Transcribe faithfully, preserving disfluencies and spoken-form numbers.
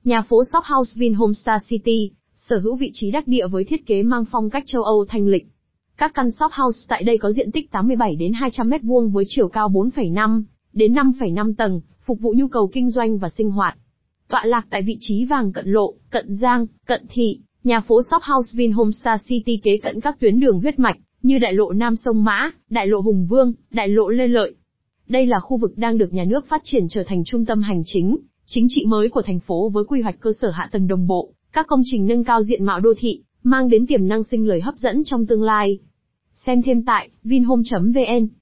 Nhà phố Shop House Vinhome Star City, sở hữu vị trí đắc địa với thiết kế mang phong cách châu Âu thanh lịch. Các căn shop house tại đây có diện tích tám mươi bảy đến hai trăm mét vuông với chiều cao bốn phẩy năm đến năm phẩy năm tầng, phục vụ nhu cầu kinh doanh và sinh hoạt. Tọa lạc tại vị trí Vàng Cận Lộ, Cận Giang, Cận Thị, nhà phố Shop House Vinhome Star City kế cận các tuyến đường huyết mạch như đại lộ Nam Sông Mã, đại lộ Hùng Vương, đại lộ Lê Lợi. Đây là khu vực đang được nhà nước phát triển trở thành trung tâm hành chính, chính trị mới của thành phố với quy hoạch cơ sở hạ tầng đồng bộ, các công trình nâng cao diện mạo đô thị, mang đến tiềm năng sinh lời hấp dẫn trong tương lai. Xem thêm tại vinhome chấm vn.